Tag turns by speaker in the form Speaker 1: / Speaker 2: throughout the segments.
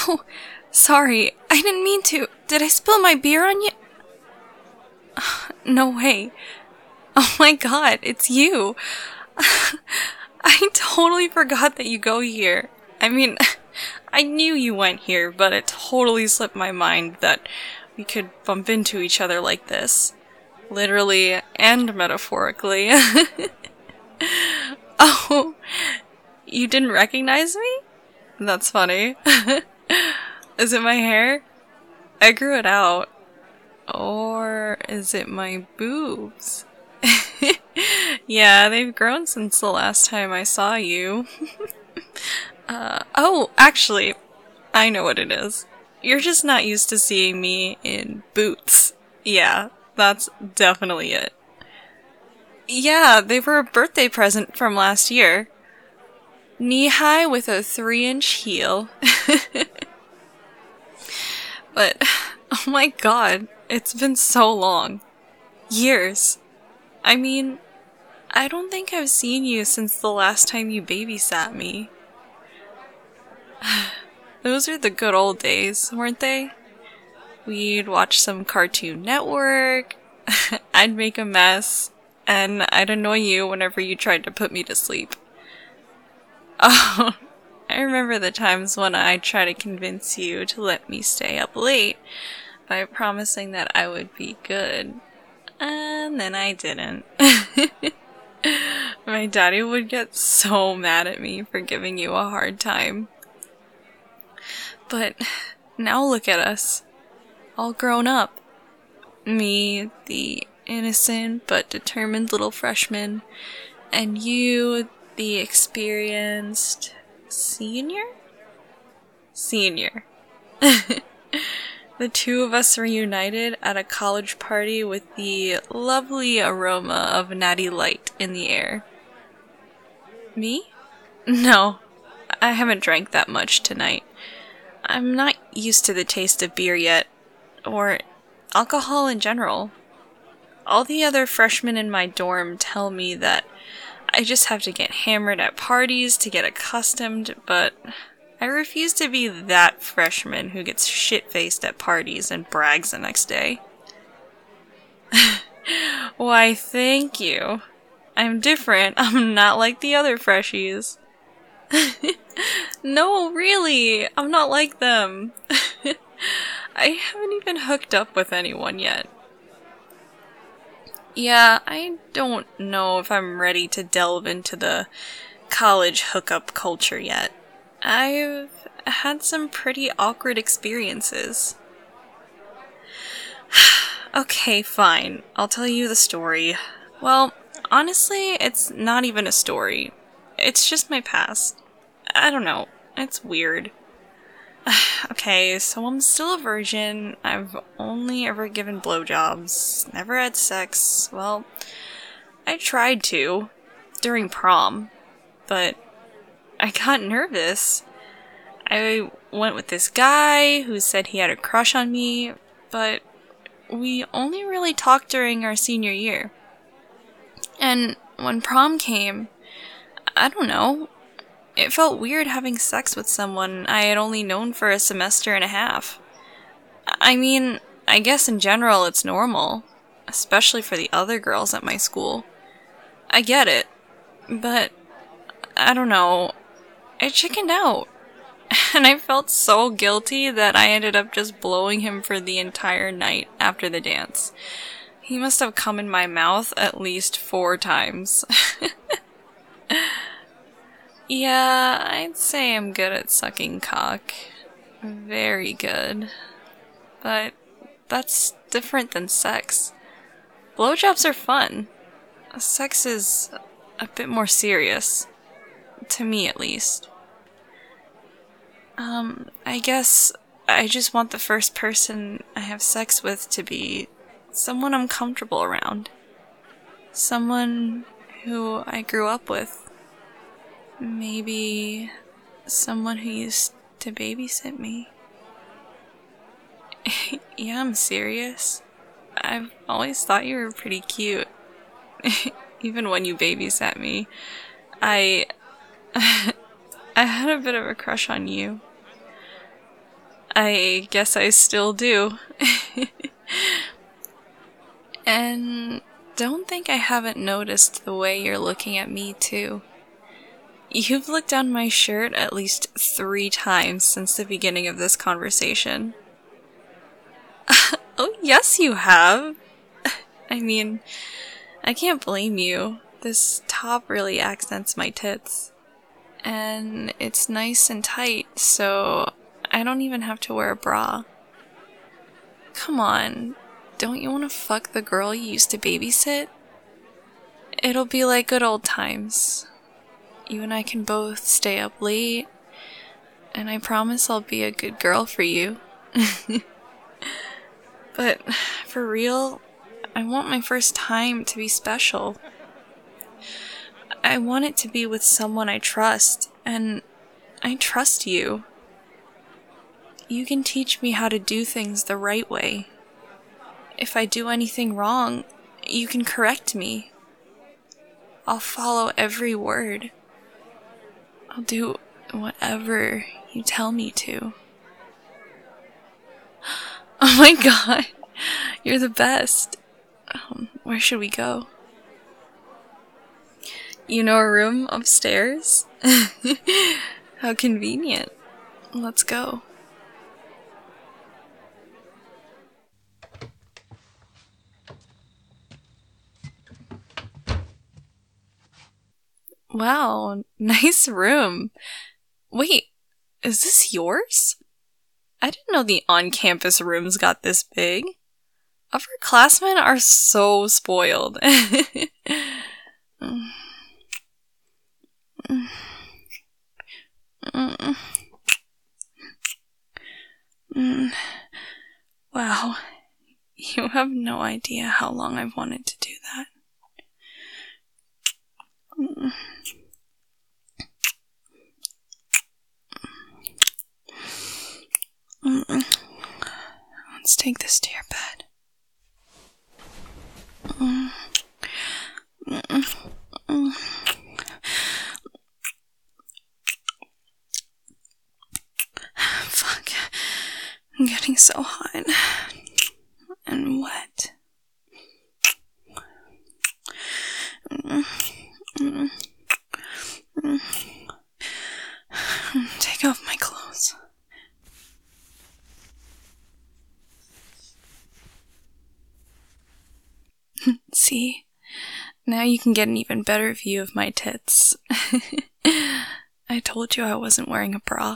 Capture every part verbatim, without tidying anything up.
Speaker 1: Oh, sorry. I didn't mean to. Did I spill my beer on you? No way. Oh my god, it's you. I totally forgot that you go here. I mean, I knew you went here, but it totally slipped my mind that we could bump into each other like this. Literally and metaphorically. Oh, you didn't recognize me? That's funny. Is it my hair? I grew it out. Or is it my boobs? Yeah, they've grown since the last time I saw you. uh, oh, actually, I know what it is. You're just not used to seeing me in boots. Yeah, that's definitely it. Yeah, they were a birthday present from last year. Knee-high with a three-inch heel. But, oh my god, it's been so long. Years. I mean, I don't think I've seen you since the last time you babysat me. Those are the good old days, weren't they? We'd watch some Cartoon Network, I'd make a mess, and I'd annoy you whenever you tried to put me to sleep. Oh, I remember the times when I'd try to convince you to let me stay up late by promising that I would be good. And then I didn't. My daddy would get so mad at me for giving you a hard time. But now look at us. All grown up. Me, the innocent but determined little freshman, and you, the experienced senior? Senior. The two of us reunited at a college party with the lovely aroma of Natty Light in the air. Me? No, I haven't drank that much tonight. I'm not used to the taste of beer yet, or alcohol in general. All the other freshmen in my dorm tell me that I just have to get hammered at parties to get accustomed, but I refuse to be that freshman who gets shit-faced at parties and brags the next day. Why, thank you. I'm different. I'm not like the other freshies. No, really. I'm not like them. I haven't even hooked up with anyone yet. Yeah, I don't know if I'm ready to delve into the college hookup culture yet. I've had some pretty awkward experiences. Okay, fine. I'll tell you the story. Well, honestly, it's not even a story. It's just my past. I don't know. It's weird. Okay, so I'm still a virgin. I've only ever given blowjobs. Never had sex. Well, I tried to. During prom. But I got nervous. I went with this guy who said he had a crush on me, but we only really talked during our senior year. And when prom came, I don't know, it felt weird having sex with someone I had only known for a semester and a half. I mean, I guess in general it's normal, especially for the other girls at my school. I get it, but I don't know, I chickened out. And I felt so guilty that I ended up just blowing him for the entire night after the dance. He must have come in my mouth at least four times. Yeah, I'd say I'm good at sucking cock. Very good. But that's different than sex. Blowjobs are fun. Sex is a bit more serious. To me, at least. Um, I guess I just want the first person I have sex with to be someone I'm comfortable around. Someone who I grew up with. Maybe someone who used to babysit me. Yeah, I'm serious. I've always thought you were pretty cute. Even when you babysat me. I... I had a bit of a crush on you. I guess I still do. And don't think I haven't noticed the way you're looking at me, too. You've looked down my shirt at least three times since the beginning of this conversation. Oh, yes, you have. I mean, I can't blame you. This top really accents my tits. And it's nice and tight, so I don't even have to wear a bra. Come on, don't you want to fuck the girl you used to babysit? It'll be like good old times. You and I can both stay up late, and I promise I'll be a good girl for you. But for real, I want my first time to be special. I want it to be with someone I trust, and I trust you. You can teach me how to do things the right way. If I do anything wrong, you can correct me. I'll follow every word. I'll do whatever you tell me to. Oh my god, you're the best. Um, where should we go? You know a room upstairs? How convenient. Let's go. Wow, nice room. Wait, is this yours? I didn't know the on-campus rooms got this big. Upperclassmen are so spoiled. Wow, you have no idea how long I've wanted to do that. Let's take this to your bed. Fuck. I'm getting so hot and wet. Take off my clothes. See? Now you can get an even better view of my tits. I told you I wasn't wearing a bra.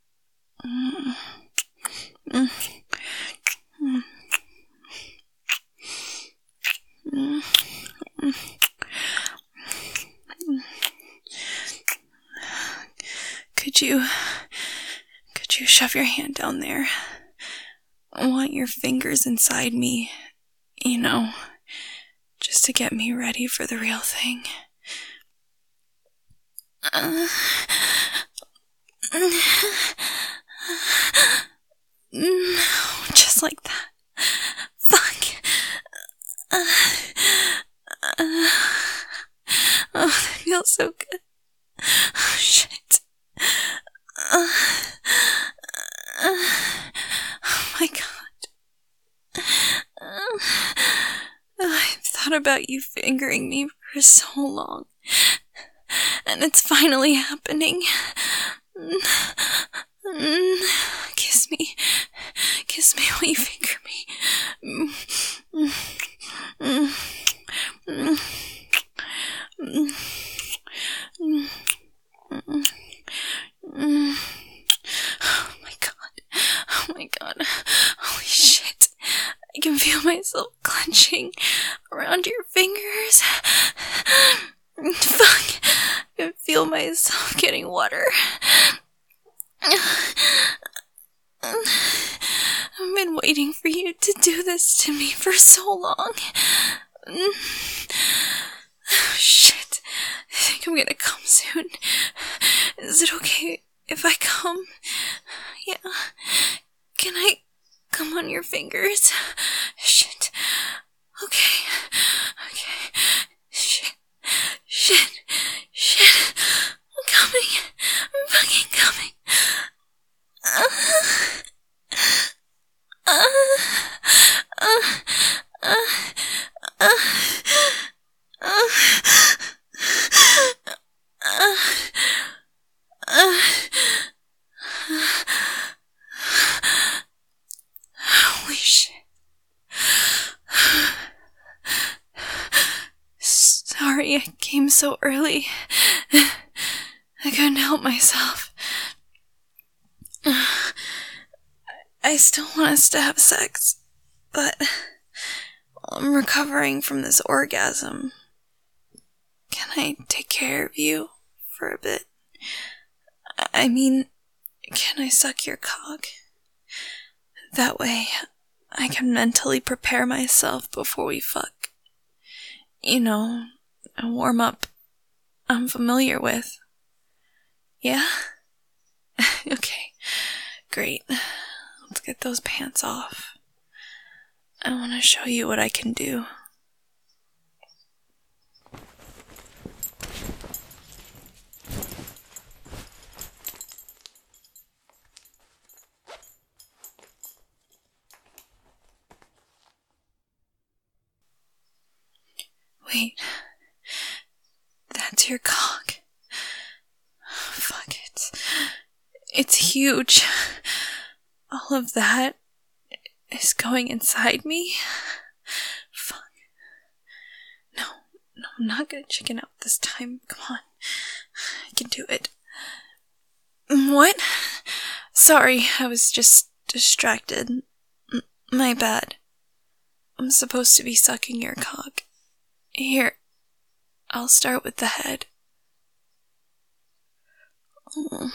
Speaker 1: Could you... Could you shove your hand down there? I want your fingers inside me. You know... just to get me ready for the real thing. Uh, just like that. Fuck. Uh, uh, oh, that feels so good. Oh, shit. Uh, uh, oh my god. Uh, I've thought about you fingering me for so long, and it's finally happening. Kiss me. Kiss me while you finger me. Oh my god. Oh my god. Holy shit. I can feel myself clenching around your fingers. Fuck. I can feel myself getting wetter. I've been waiting for you to do this to me for so long. Oh, shit. I think I'm gonna come soon. Is it okay if I come? Yeah. Can I come on your fingers? Shit. Okay. Okay. Shit. Shit. Shit. I'm coming. I'm fucking coming. Uh, sorry I came so early. I couldn't help myself. I still want us to have sex, but I'm recovering from this orgasm. Can I take care of you for a bit? I mean, can I suck your cock? That way, I can mentally prepare myself before we fuck. You know, a warm-up I'm familiar with. Yeah? Okay, great. Let's get those pants off. I want to show you what I can do. Wait. That's your cock. Fuck it. It's huge. All of that is going inside me? Fuck. No, no, I'm not gonna chicken out this time. Come on. I can do it. What? Sorry, I was just distracted. M- my bad. I'm supposed to be sucking your cock. Here, I'll start with the head. Oh.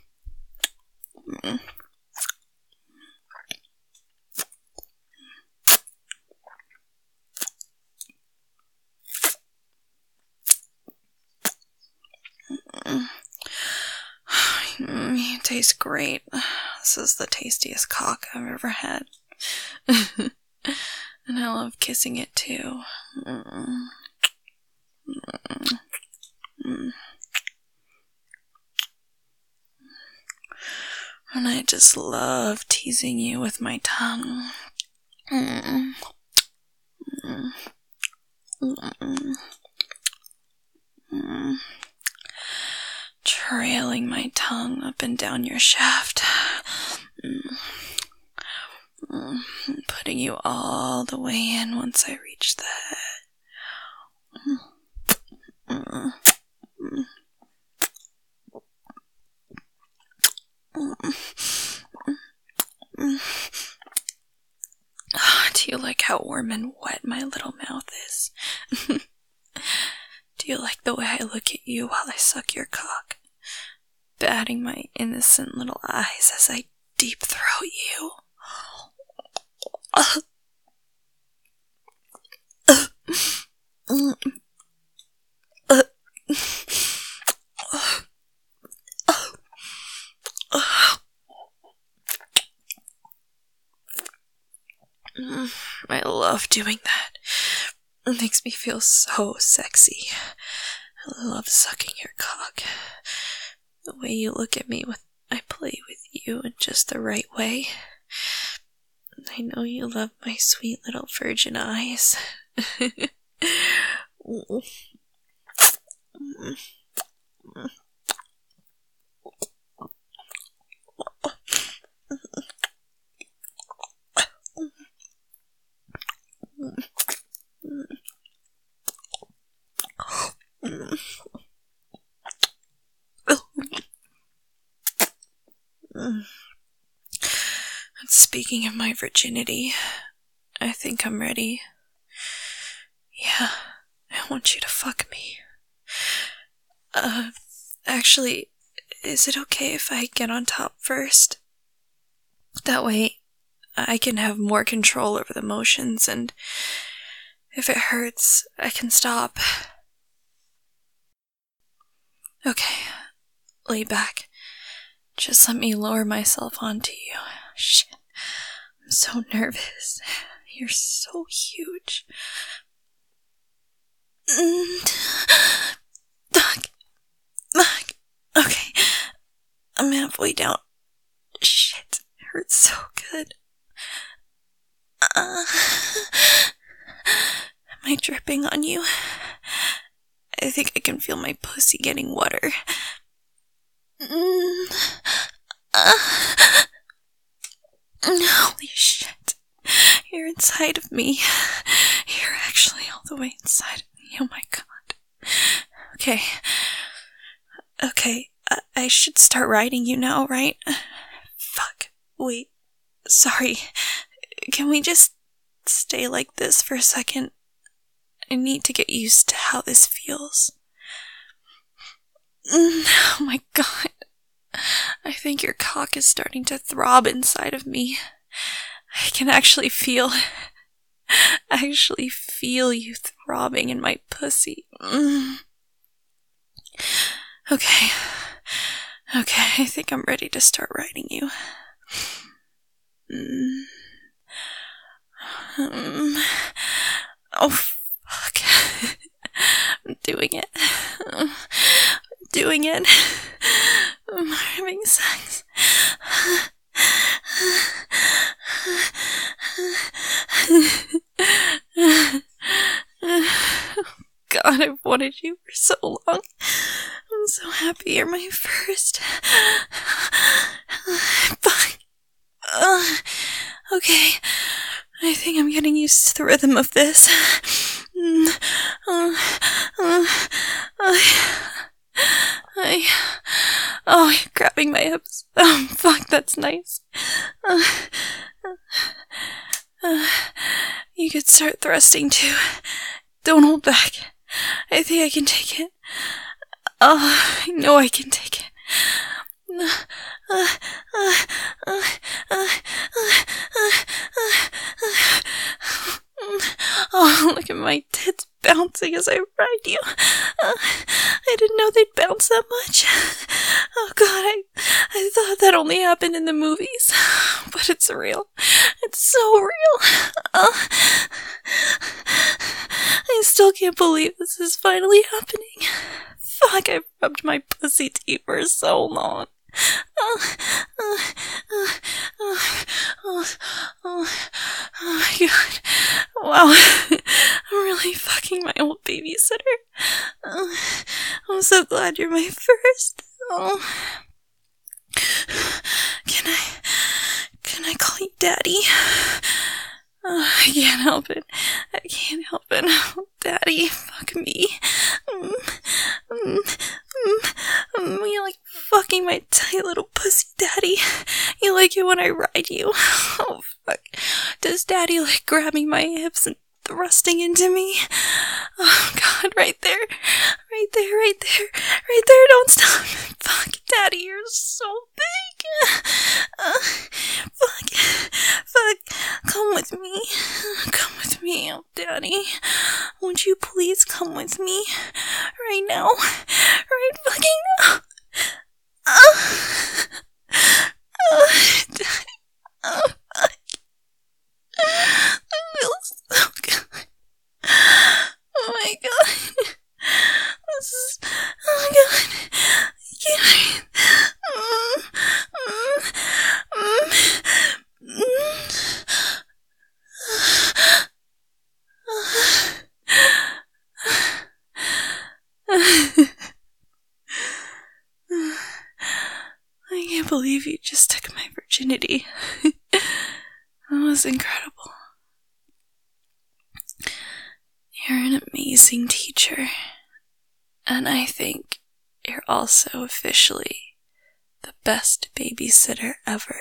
Speaker 1: Mm. Mm, it tastes great. This is the tastiest cock I've ever had. And I love kissing it too. Mm. Mm. Mm. And I just love teasing you with my tongue. Mm. Mm. Mm. Mm. Trailing my tongue up and down your shaft. Mm. Mm. Putting you all the way in once I reach the head. Mm. Mm. Do you like how warm and wet my little mouth is? Do you like the way I look at you while I suck your cock? Batting my innocent little eyes as I deep throat you. Uh. Uh. Uh. Uh. I love doing that. It makes me feel so sexy. I love sucking your cock. The way you look at me when I play with you in just the right way. I know you love my sweet little virgin eyes. Speaking of my virginity, I think I'm ready. Yeah, I want you to fuck me. Uh, actually, is it okay if I get on top first? That way, I can have more control over the motions, and if it hurts, I can stop. Okay, lay back. Just let me lower myself onto you. Shit, I'm so nervous. You're so huge. Fuck. Fuck. Okay, I'm halfway down. Shit, it hurts so good. Uh, am I dripping on you? I think I can feel my pussy getting wetter. Mm. Uh. Holy shit. You're inside of me. You're actually all the way inside of me. Oh my god. Okay. Okay, I, I should start riding you now, right? Fuck. Wait. Sorry. Can we just stay like this for a second? I need to get used to how this feels. Oh my god. I think your cock is starting to throb inside of me. I can actually feel... actually feel you throbbing in my pussy. Mm. Okay. Okay, I think I'm ready to start riding you. Mm. Mm. Oh, fuck. I'm doing it. I'm doing it. I'm having sex. God, I've wanted you for so long. I'm so happy you're my first. Fuck. Uh, okay. I think I'm getting used to the rhythm of this. Uh, uh, uh, I, oh, you're grabbing my hips. Oh, fuck, that's nice. Uh, uh, you could start thrusting too. Don't hold back. I think I can take it. Oh, I know I can take it. Uh, uh, uh, uh, uh, uh, uh, oh, look at my tits bouncing as I ride you. Uh, I didn't know they'd bounce that much. Oh god, I, I thought that only happened in the movies. But it's real. It's so real. Uh, I still can't believe this is finally happening. Fuck, I've rubbed my pussy deep for so long. Uh, uh, uh, uh, oh, oh, oh my god. Wow. I'm really fucking my old babysitter. Uh, I'm so glad you're my first. Oh. Can I... Can I call you Daddy? Oh, I can't help it. I can't help it. Oh, Daddy, fuck me. Mm, mm, mm, mm, you like fucking my tight little pussy, Daddy. You like it when I ride you. Oh, fuck. Does Daddy like grabbing my hips and thrusting into me? Oh, God, right there. Right there, right there. Right there, don't stop. Fuck, Daddy, you're so big. Uh, fuck. Fuck. Come with me. Come with me, oh, Daddy. Won't you please come with me? Right now. Right fucking now. Uh, uh, Daddy. Oh, fuck. That feels so good. Oh my god. This is... Oh my god. I can't breathe. Mm, mm, mm, mm. I can't believe you just took my virginity. That was incredible. You're an amazing teacher. And I think you're also officially the best babysitter ever.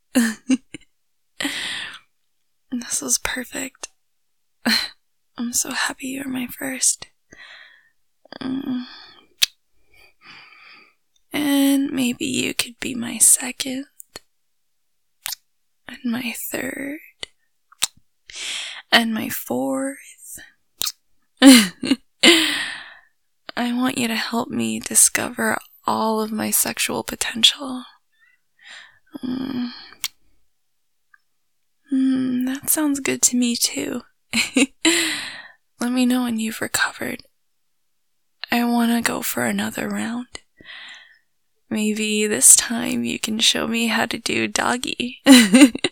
Speaker 1: This was perfect. I'm so happy you're my first. Mm. And maybe you could be my second. And my third. And my fourth. I want you to help me discover all of my sexual potential. Mm. Mm, that sounds good to me too. Let me know when you've recovered. I want to go for another round. Maybe this time you can show me how to do doggy.